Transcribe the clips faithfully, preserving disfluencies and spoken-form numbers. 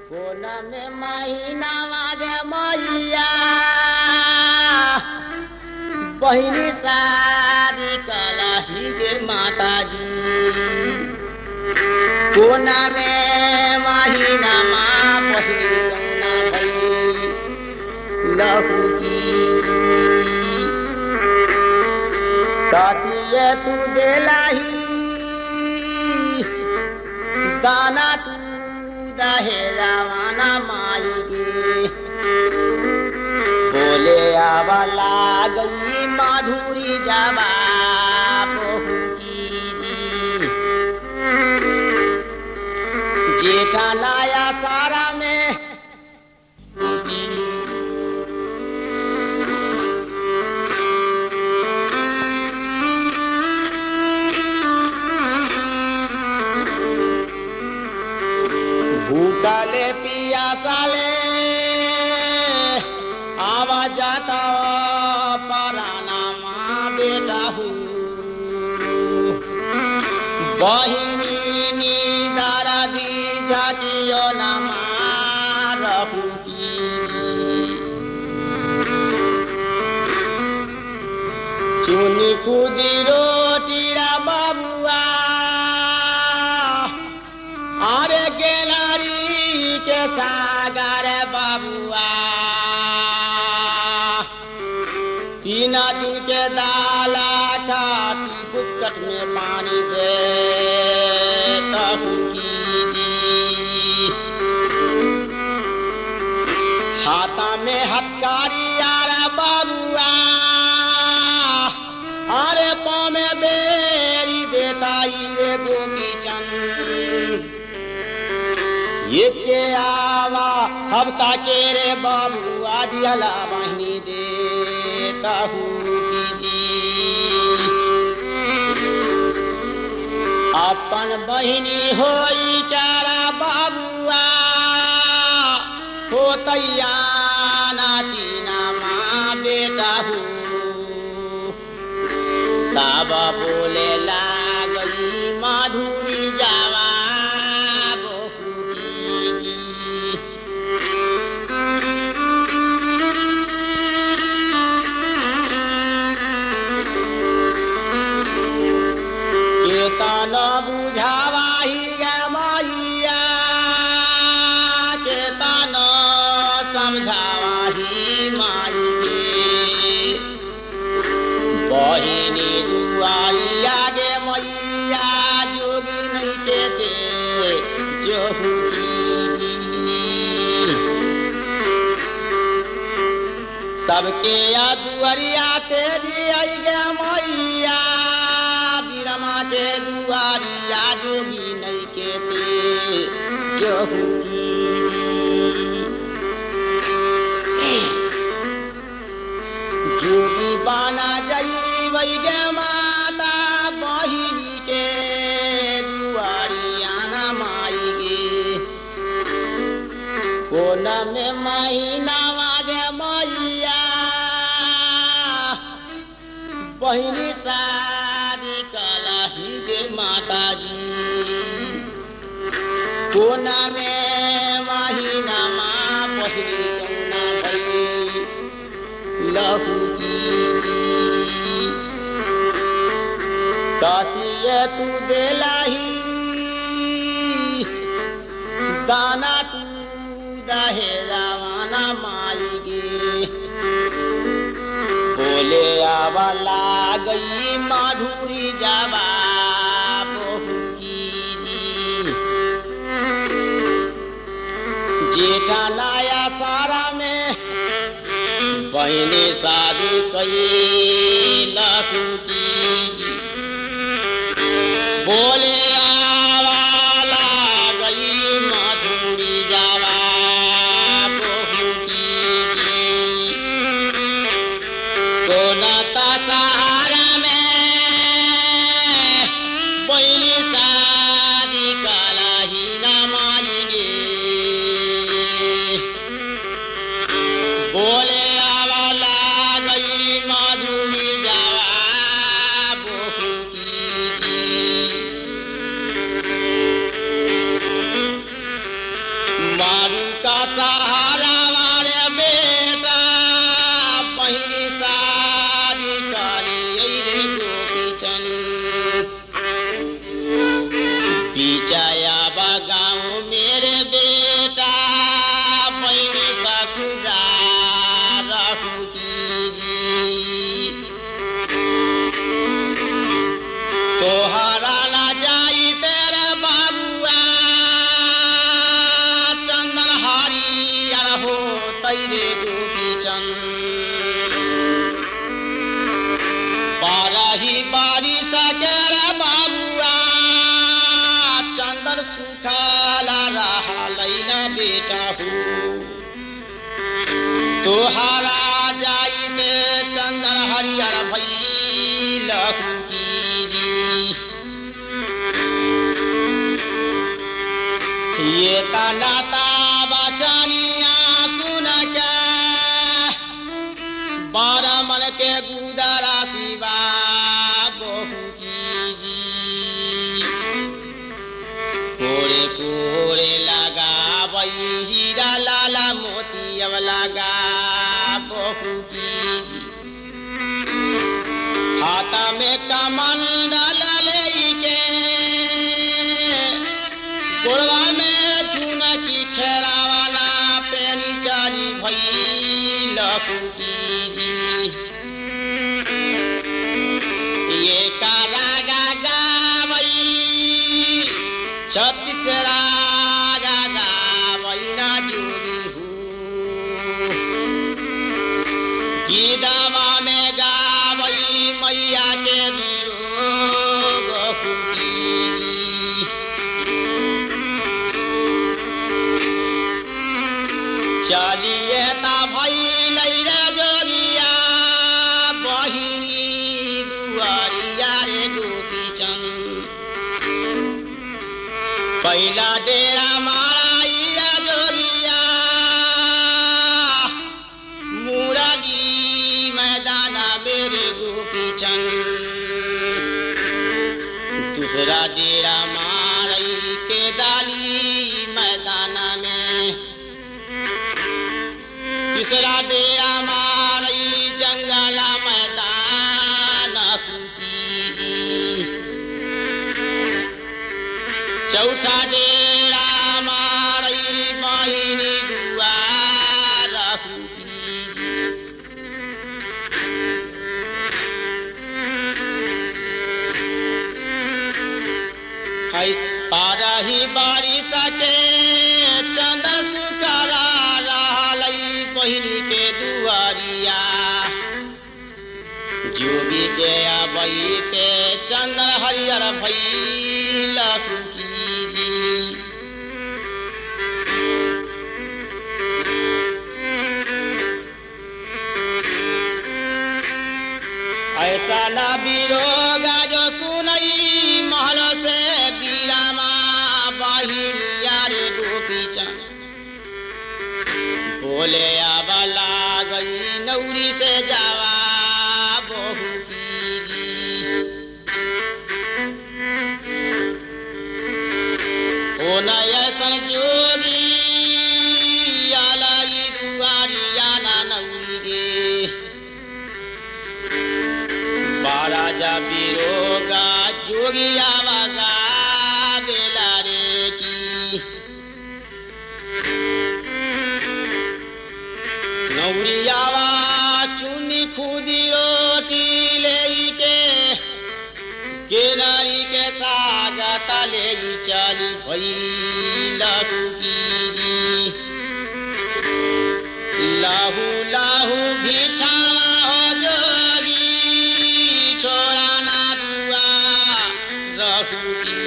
कोना में महीना वाजे मैया बहिनी शादी कलही गे माता जी। कोना में महीना माँ बहिनी गौना भई लहू की तातिये तू देलाही दाना तू दहे जवाना माई गे। बोले आवाला गई माधुरी जावा बहू की जेठा नाया सारा में भूखाले पियासाले आवा जाता पराना माँ बेटा हूँ बहिनी नी दारा दी जातियो ना माँ रहूगी। चुनी खुदी रोटीरा बाबुआ अरे गेलारी के सागर बाबुआ तीन दिन के दाला खाती कुछ कट में पानी दे हाथा में हथकारी यार बाबुआ अरे पाँव में बेरी देता रे गोपी चंद ये के आवा हफ्ता के रे बाबुआ दियाला बहिनी देता हूँ अपन बहिनी होई चारा बाबुआ हो तैया नाचीना माँ बेटा हूँ तब बोले लागई माधुरी जावा न बुझावा ही गे मैया चेता न समझावा ही माई गे बहिनी दुआई आगे मैया जोगी नहीं कहते जो सबके या दुआरिया तेजी आई गे मैया के दुआरिया जोगी नहीं कहते जोगी जोगी बाना जाई वही गे माता बहिनी के दुआरिया ना माई गे। कोना में महीना वाजे मैया बहिनी शादी कलही गे माता जी। कोना में महीना माँ बहिनी गौना भई लहू की तातिये तू देलाही दाना तू दहे जवाना माई गे। बोले आवाला गई माधुरी जावा बहू की जेठा नाया सारा में बहिनी शादी कई लखू की। बोले आवाला गई माधुरी जावा बहू की कोना सहारा में बहिनी शादी कलही ना माई गे। बोले आवाला गई माधुरी जावा कुमारू का सहारा वाले बेटा पहिली शादी करी रे गोपी चंद पिचाया बगाओ मेरे बेटा पहिली ससुराल तोहरा ना जाई तेरे बाबुआ चंदन हरियर हो तैरे गोपी चंद बारही बारी सकेरा बाबुआ चंदन सुखाला रहा लैना बेटा हो तोहरा जाई ते चंदन हरियर भई लहू की ये तनाता बचनिया सुन के बारह मन के गुदरा शिवा बहु की जी कोरे कोरे लगा वही हीरा लाला मोती अब लगा बहु की जी हाथ में कमंडल लेके गोड़वा में की खेरावाला पेनी चारी भई लखू की जी ये कारा गा गावई छत्तीस रागा गावई ना जोड़ी हूँ गीदावा में गावई मैया के विरोग की चलिए ता भाई लैरा जोगिया बहिनी दुआरिया रे गोपी चंद पहला डेरा मारा जोगिया मुरली मैदाना मेरे गोपी चंद दूसरा डेरा मारई के दाली मैदाना में तीसरा डेरा मारई जंगला मैदान की चौथा डेरा मारई बहिनी दुआर की बारही बारिश के चंद सुखरा बहिनी के दुआरिया जो भी के अबई के चंदन हरियर भई लखू की जी ऐसा ना बिरोगा जो सुनई महल से बीरामा बहिरिया रे गोपी चंद बोले आवाला गई नौरी से जावा बहु की जी ओ नयसन जोगी आलाई दुआरिया ना नौरी गे बारा जा बिरोगा जोगी आवागा बेला रे की नौरियावा चुनी खुदी रोटी लेके केनारी के साग तले चली भई लहू की जी लाहू लाहू बिछावा हो जोगी छोड़ा ना दुआ रहू की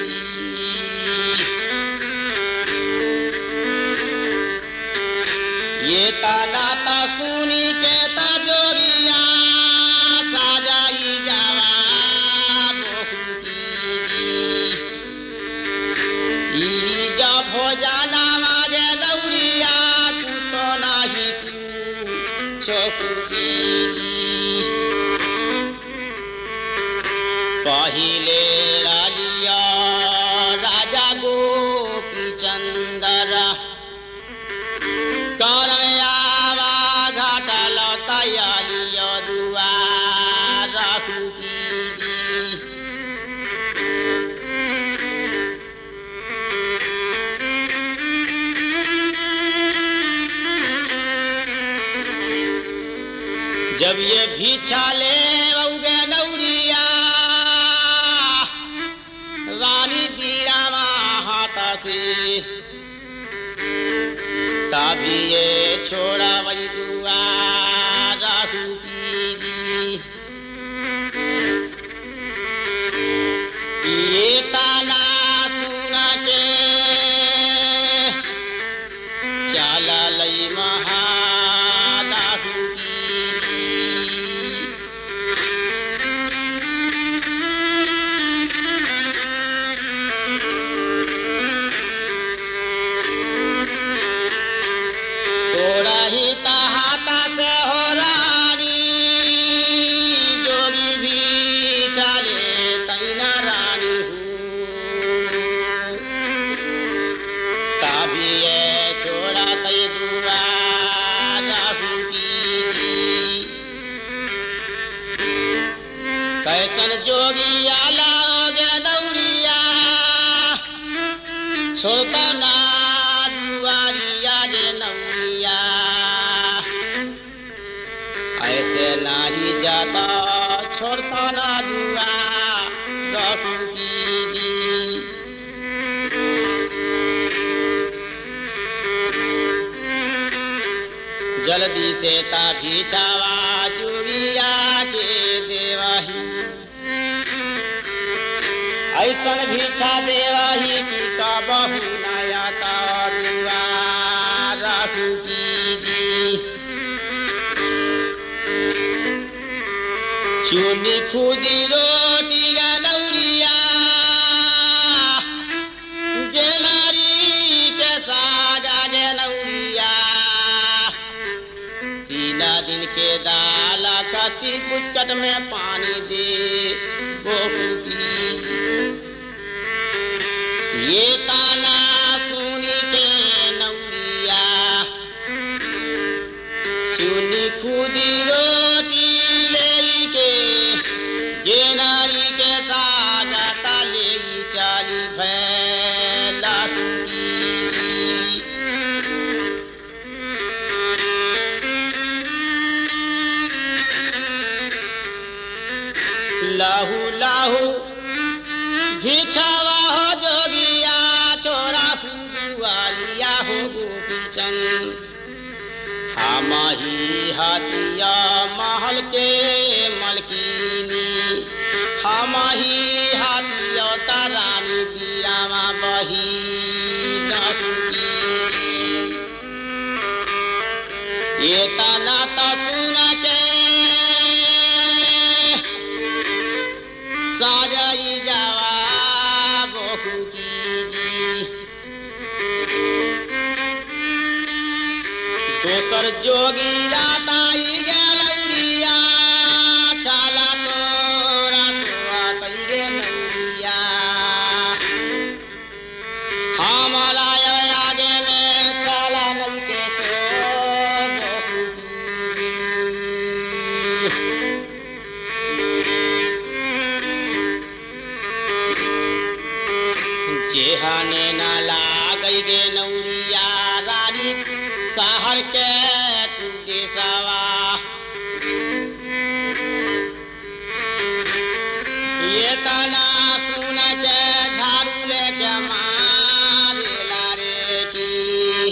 ये तालाता सुनी के तजोरिया साजाई जावा बहु की जी ई जब हो जाना मागे दौड़िया तू तो नाही छोकू की जी पहिले रालिया राजा गोपी चंदरा जब ये भिक्षा ले उगे नौरिया रानी दीरामा हाथ से तभी ये छोड़ा वही दुआ राहु की जी ये ताना सुना के चला लई महा जोगिया लाओगे दौड़िया छोड़ता ना दुआरिया गे नौरिया ऐसे नहीं जाता छोड़ता ना दुआ रहू की जल्दी से ताभी छावा जोगिया के देवाही ऐसन भिक्षा देवाही की का बहु नया तारुआ राहु की जी चुनी खुदी रोटी गनौरिया गेलारी के सागा गनौरिया तीना दिन के दाला कटी पुचकट में पानी दे बहु की ये ताना सुनी के नौरिया चुनी खुदी रोटी ले के गेनारी के सागा ताले चाली फैला की लाहू लाहू भिक्षावा हो जोगिया छोरा दुआरिया हो गोपीचन हमाही हाथिया महल के मलकीनी हमाही हाथिया तारानी पीरामा बही ये तना ता सुना के साजाई जावा बहु की जी दोसर जोगी राताई गलौरिया छाला तोरा सुआ तई गे नौरिया हमारा आगे में छाला नहीं के सो बहु की जेहाने ना लागई गे नौरिया रानी सहर के तुगे सवा ये तना सुन के झाड़ू लेके मारे लारे की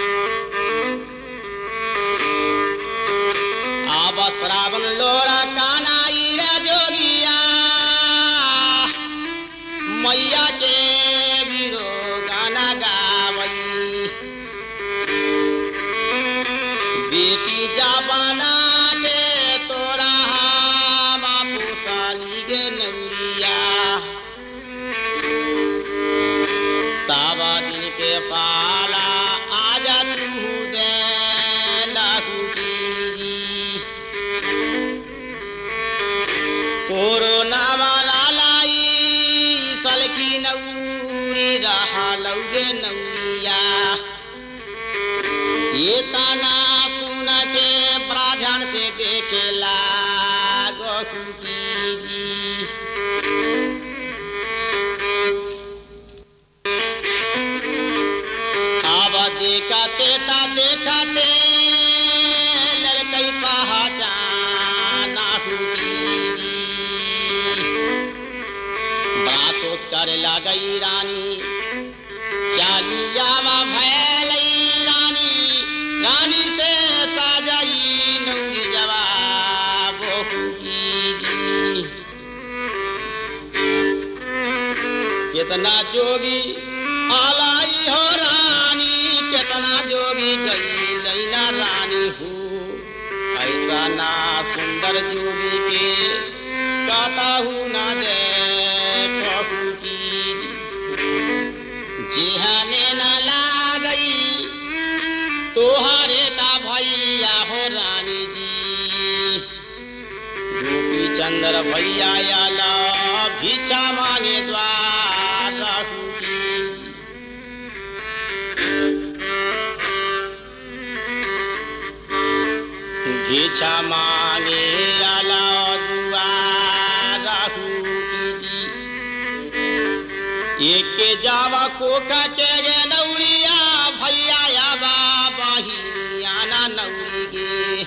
अब श्रावण लोरा कानाई रे जोगिया मैया के बीरो गाना गावई बेटी जाबाना के तोरा बापू साली गे नौरिया सावा दिन के फाला आजा तू दे लाहू जी तोरो नामा लालाई सलखी नौरी रहा लौगे नौरिया ये ताना सुन के बड़ा ध्यान से देखेला गोखू की जी अब देखते ता देखते लड़कई पहचान जोगी आलाई हो रानी, कितना जोगी गई लैना रानी हो। ऐसा ना सुंदर जोगी के कहता हूँ ना जय कहूँ की। जिहने न लागई तोहरे ता भैया हो रानी जी। गोपी चंद्र भैया आला भिक्षा मांगे द्वार रहू की। भिक्षा मांगे आला द्वार रहू की जी। एक के जावा कोका के गे नौरिया भैया या बाबा ही आना नौरी गे।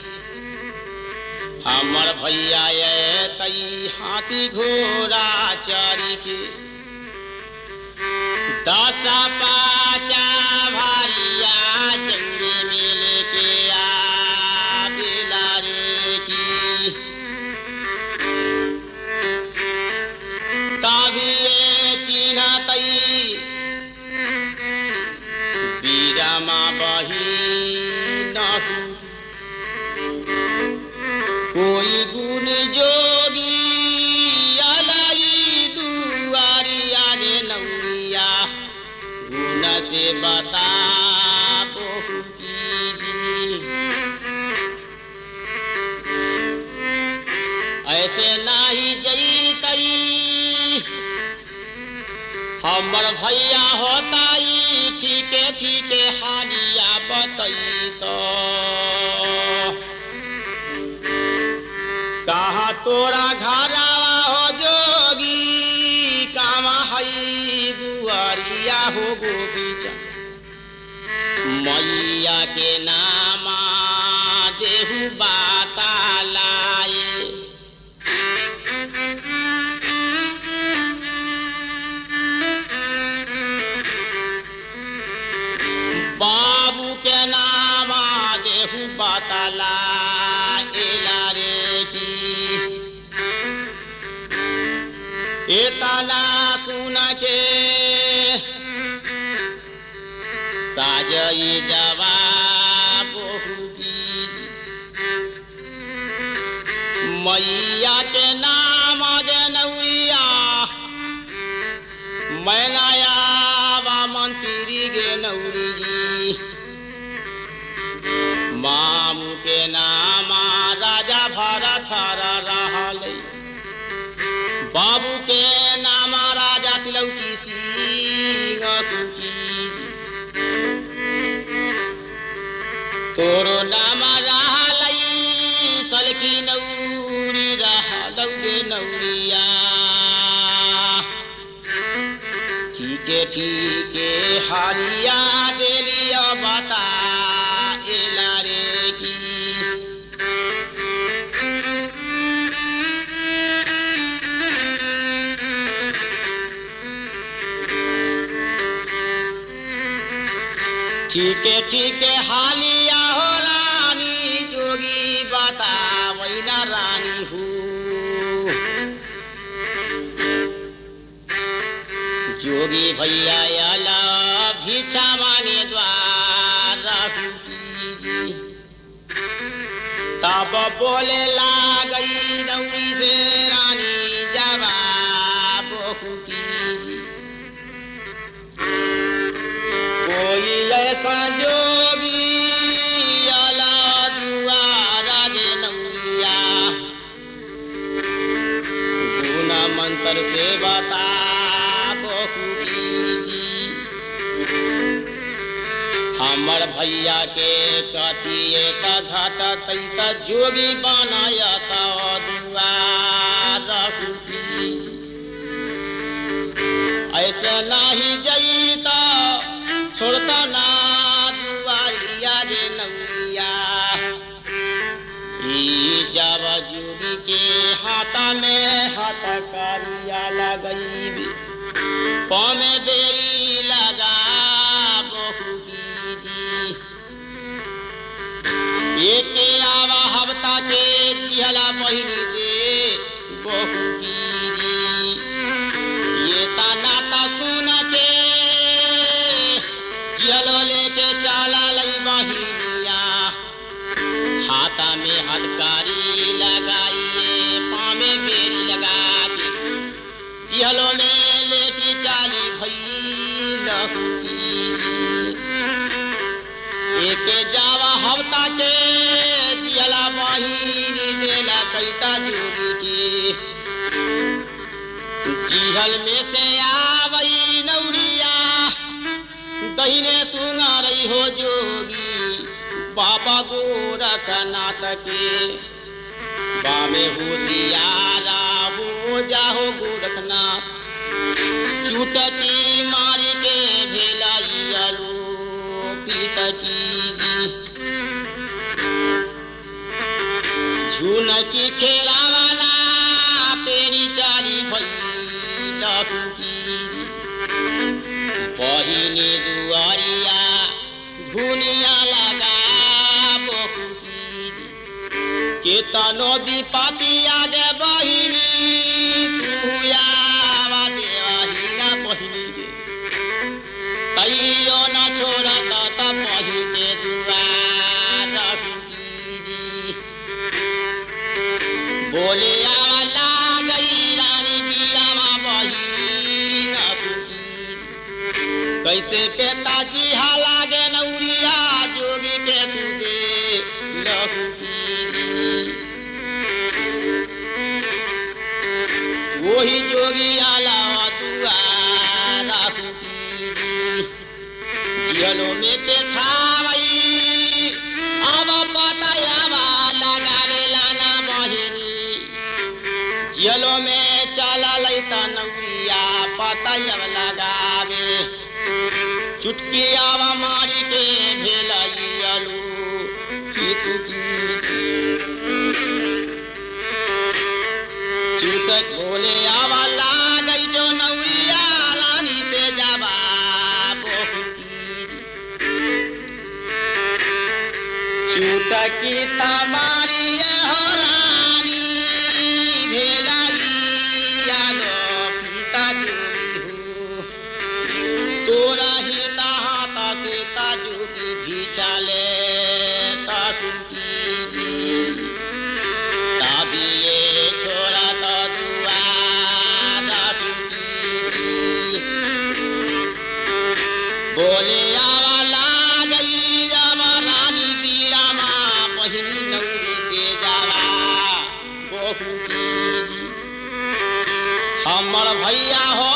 हमर भैया ये तई हाथी घोड़ा चरी के। दसा पाचा भारिया जंगे मिले के आ बिलारे की। तभी ये चिन्ह तई बीरमा बही नहू। कोई गुण जोगी अलाई दुआरी आगे नौरिया गुण से बता बहु की। ऐसे नाही जईतई हमर भैया होताई ठीके ठीके हालिया बतई तो। कहा तोरा घरावा हो जोगी कामा हई दुआरिया हो गोपी मैया के नामा देहु बाता लाए। बाबू के नामा देहु बाता लाए रे की। एतना सुन के साजई जवाब बहु की। मैया के नाम जनौरिया मैनाया बा मंत्री गे नौरी जी। मामू के नामा राजा भरत रहल। बाबू के नामा राजा तिलौकी सिंह कुकी। तोरो नामा रहल सलकी नौरी रहलौ गे नौरिया। ठीके ठीके हालिया देलिया बता एला रे की। ठीके ठीके हालिया हो रानी जोगी बता वैना रानी हूँ। जोगी भैया आला भिक्षा मांगे द्वार रहू की। तब बोले लागई नौरी से रानी जवाब बहु की। कोई ऐसा जोगी आला दुआरा गे नौरिया गुण मंत्र से बता हमर भैया के कथिए घट तैत जोगी बनाया दुआर रहू की। ऐसे नहीं जईता छोड़ता ना दुआरिया रे नौरिया। जब जोगी के हाथ में हाथ कारिया लगई पौने बेरी लगा बहु की जी। एक आवा हफ्ता के दिहला पहिनी दे बहु की जी। ये ता नाता सुन के लेके चला लई बहिनिया हाथा में हथकड़ी लगाइए पाँव में बेरी लगा के जिहलो में लेके चाली भई लहुकी एक जावा हफ्ता के जिहला बहिनी देला कैता जोगी के जिहल में से आवई नौरिया दहीने सुना रही हो जोगी बाबा गोरखनाथ के बामे होशियारा हो जाहो गोरखनाथ चुटकी मारी के भेलाइलो पीतकी झुनकी खेलावाला पेरी चारी भई लहुकी बहिनी दुआरिया धुनिया लगा बहुकी केतनो विपत्ति आगे बहिनी तू आवा देवाहीना बहिनी गे तैयो न छोड़ा त बहिनी के दुआर हुकी बोले आवाला गई रानी बीरामा बहिनी हुकी कैसे पिताजी हालागे नौरिया जोगी के तू दे लहुकी वही जोगी आला दुआरा हुकी जिहलो में के थावई अब पतायावा लगावे लाना बहिनी जिहलो में चला लैता नौरिया पतायव लगावे चुटकी आवा मारी के भेलाइलो चुटकी चुटक बोले आवा लागई जो नौरिया रानी से जावा बहुकी चुटकी तमारी हो रानी भेलाइलो पिता जोगी हो तोरा ही ताहा से ताजुगी भी चले ताकुकी ताबिए छोड़ा तो दुआरा हुकी बोले आवाला गई जावा रानी बीरामा बहिनी नौरी से जावा बहुकी हमर भैया हो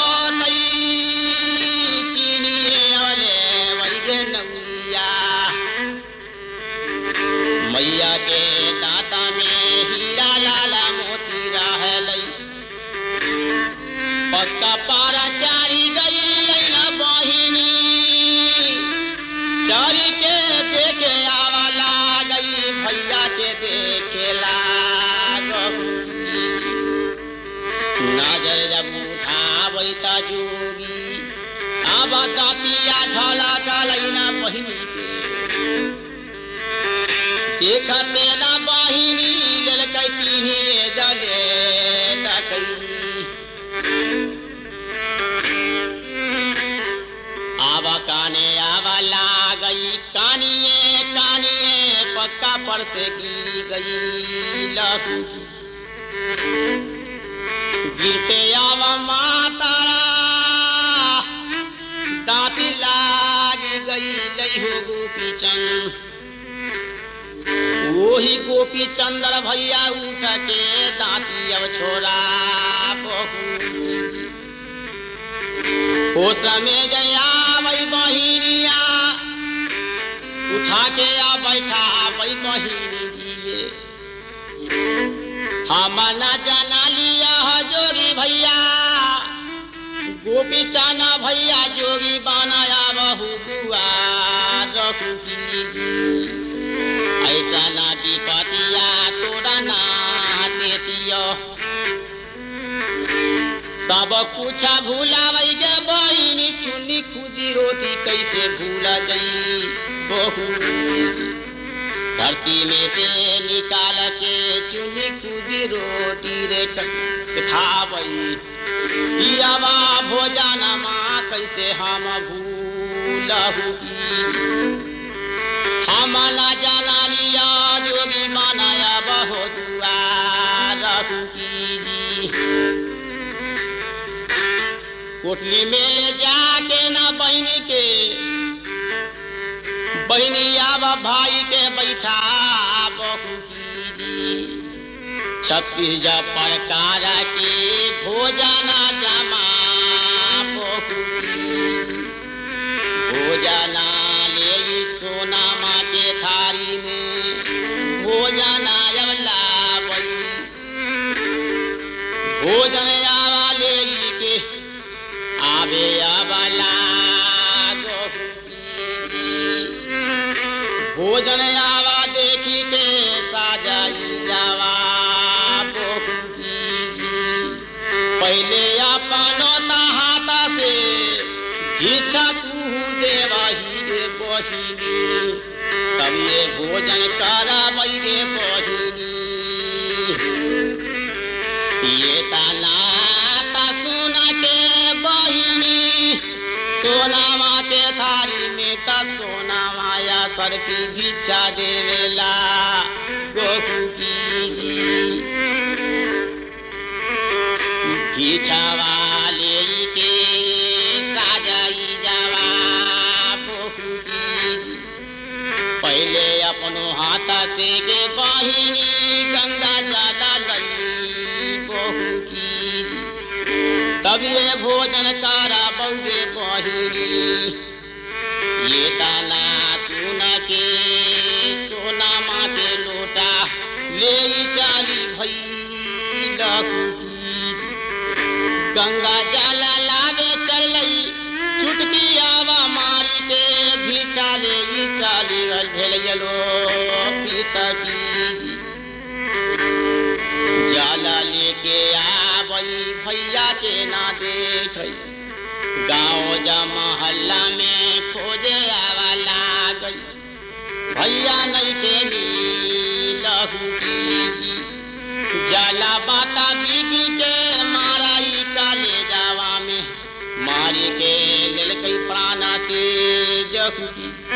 मैया के दाता में हीरा लाला मोती रहलई पक्का पारा चारी गई ना बहिनी चारी के देखे आवाला गई भैया के देखे लागहुकी नजर जब उठावई ता जोगी अब दातिया झला गलई ना बहिनी के देखते ना बहिनी ललकई चिन्हे जले तकई आवा काने आवा लागई कानिए कानिए पक्का पर से गिर गई लहुकी गिरते आवा माता दाती लाग गई लई हो गोपी चंद वही गोपी चंद्र भैया उठ के दाती अब छोड़ा बहुकी हो समय जया वही बहिनिया उठा के आ बैठा वही बहिनी जी हम न जाना लिया जोगी भैया गोपी चाना भैया जोगी बनाया बहु दुआर रखुकी ऐसा ना विपतिया तोरा ना देतियो सब कुछ भूलावई गे बहिनी चुन्नी खुदी रोटी कैसे भूला गई बहू धरती में से निकाल के चुन्नी खुदी रोटी रे खावई पियावा भोजन माँ कैसे हम भूलहु की मना जाना लिया जोगी बनाया बहुत रखू की जी। कोटली में जाके ना बहनी के बहनी आब भाई के बैठा बहू की जी। छत्तीस प्रकार के भोजना जमा बहू की जी। भोजना ले सोना माँ के थारी में भोजना अवला बई। भोजन आवा ले के आवे अवला बहू की जी। भोजन आवा देखी के साजाई जावा बहू की जी। पहले अपन हाथ से इच्छा तू देवाही गे बहिनी तब ये भोजन कराबई गे बहिनी। ये नाता सुना के बहिनी सोना माँ के थारी में त सोना माया सर की भिक्षा देवेला बहू की जी। भिक्षा वाले के साजाई जावा बहू की जी। पहले अपनो हाथ से गे बहिनी गंगा जला लई बहू की जी। तब ये भोजन करा बउगे बहिनी। ये ताना सुन के सोना माँ के लोटा ले चाली भई लखू की जी। गंगा जला लावे चलई चुटकी आवा मारी के भिक्षा ले चाली भेल गेलो पिता की जी। जाला लेके आवई भैया के ना देखई गाँव जा मोहल्ला में खोजे आवा लागई। भैया नहीं के लहू की जी। जाला बाता बीगी के माराई काले जावा में मारी के लेल कई प्राणा तेज की।